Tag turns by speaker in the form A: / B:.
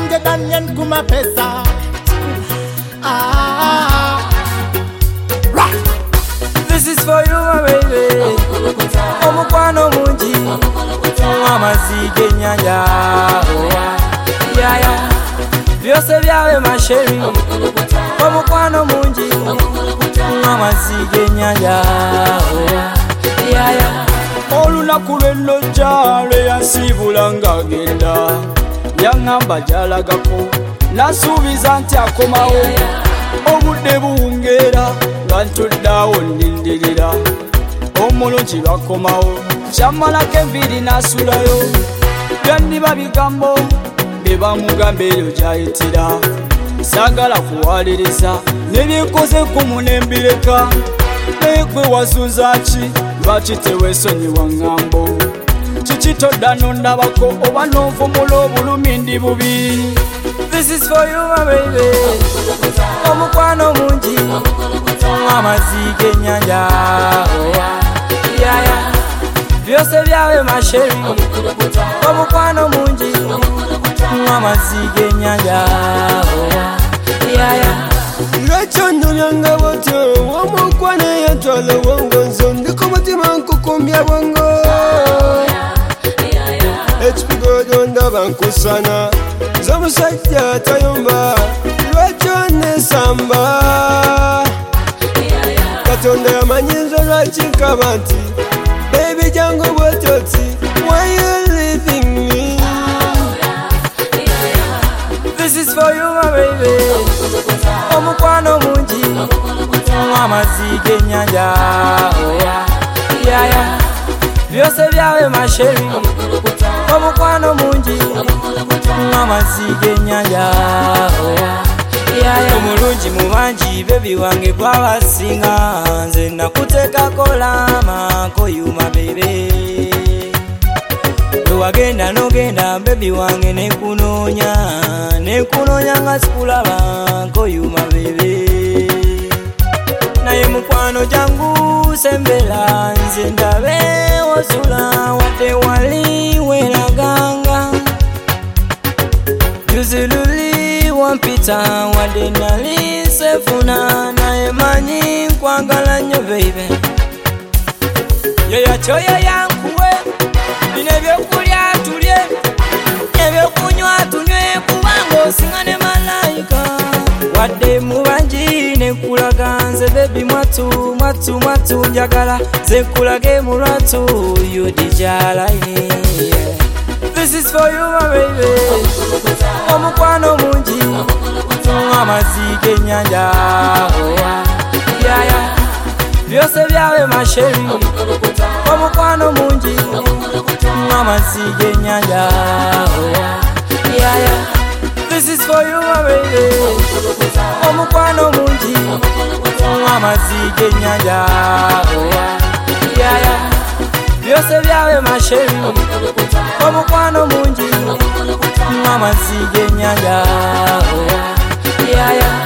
A: wange Daniel kuma pesa.
B: This is for you, my baby. Omukwano mungi amazige nyanja. Yeah. Byose byawe masheri. Omukwano mungi amazige nyanja. Yeah.
C: Olunaku lw'ennojja lwe yansibula ng'agenda yaŋŋamba gy'alagako nasuubiza nti akomawo obudde buwungeera nga ntudde awo nnindirira omulungi lwakomawo kyammalako enviiri n'asulayo byandiba bigambo bye bamugamba eyo gy'ayitira saagala kuwaliriza ne byekoze kumu ne mbireka naye gwe wasunza ki lwaki teweesonyiwa ŋŋambo kiki todda nondabako oba n'onvumula obulumi ndi bubi.
B: This is for you, my baby. Omukwano mungi amazige nyanja. Yeah. Byose byawe masheri. Omukwano mungi amazige nyanja. Yeah.
D: Lwacyondo lyanga bwotyo omukwano yatwala wongonzo ndiko mutima nkukumbya bwongo ekipigodo ndaba nkusana z'omusajja tayomba lwakyo nesamba katonda yamanyiza lwaki nkaba nti baby jangu bwotyo ti why you leaving me.
B: This is for you, my baby. Omukwano mungi amazige nyanja. Yeah. Byose byawe masheri. Omukwano mungi amazige nyanja. Yeah. Omulungi mu bangi bebi wange gwabasinga nze nakuteekako lama koyuma baby. Wagenda nogenda baby wange nekunoonya nga sikulaba nkoyuma baby. Naye mukwano jangu sembera nze ndabe osula wadde wali weraganga yuzululi wampita wadde nali sefuna naye manyi nkwagala nnyo baby. Yoyakyoyo yankuwe bino ebyokulya tulye ebyokunywa tunywe kubanga osinga ne malayika wadde mubangi nekulaga nze bebi mwatu njagala ze kulage mu lwatu yudijalaine. This is for you, my baby. Omukwano mungi amazige nyanja. Yeah. Byose byawe masheri. Omukwano mungi amazige nyanja. Yeah. This is for you, my baby. Omukwano mungi amazige nyanja. Yeah. Byose byawe masheri. Omukwano mungi amazige nyanja. Yeah.